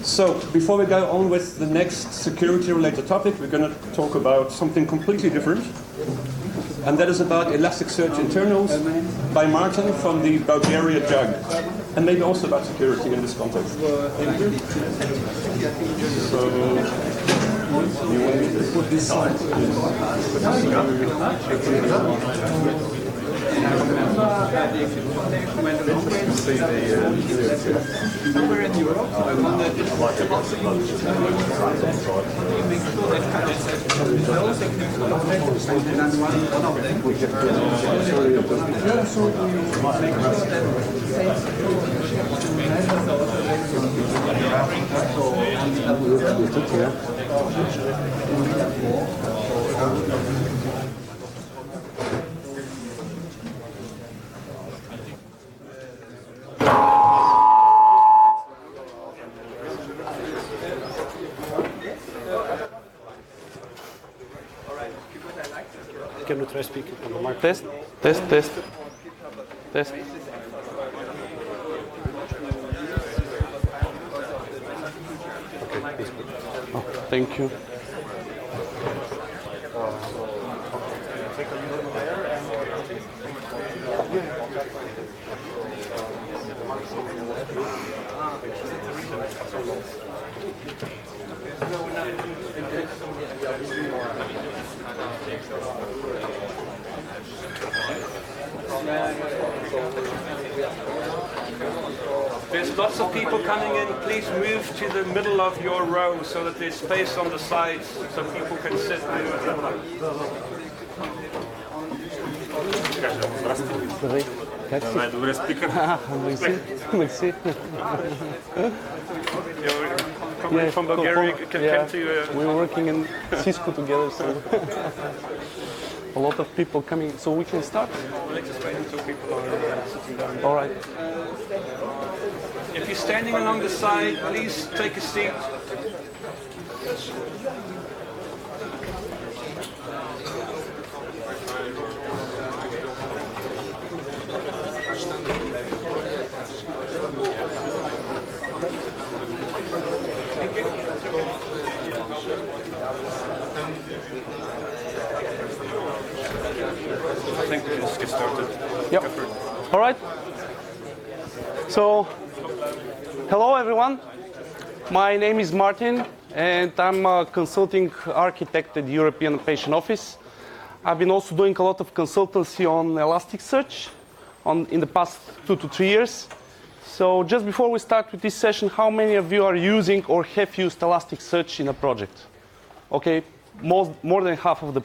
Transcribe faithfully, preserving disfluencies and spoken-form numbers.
So, before we go on with the next security-related topic, we're going to talk about something completely different. And that is about Elasticsearch internals by Martin from the Bulgaria J U G. And maybe also about security in this context. Thank you. So, you want me to put this side? Somewhere in Europe, I wonder if it's possible to make sure that those techniques and one of them we have Can we try speaking on the mic? Test, test, test, test. Okay, please. Oh, thank you. There's lots of people coming in. Please move to the middle of your row so that there's space on the sides so people can sit. Добре, спикър. Merci. Coming from Bulgaria, can come to. We were working in Cisco together, so a lot of people coming. So we can start. Let's just wait until people are sitting down. All right. If you're standing along the side, please take a seat. I think we can just get started. Yep. All right. So, hello everyone. My name is Martin, and I'm a consulting architect at the European Patient Office. I've been also doing a lot of consultancy on Elasticsearch on, in the past two to three years. So just before we start with this session, how many of you are using or have used Elasticsearch in a project? Okay, most, more than half of the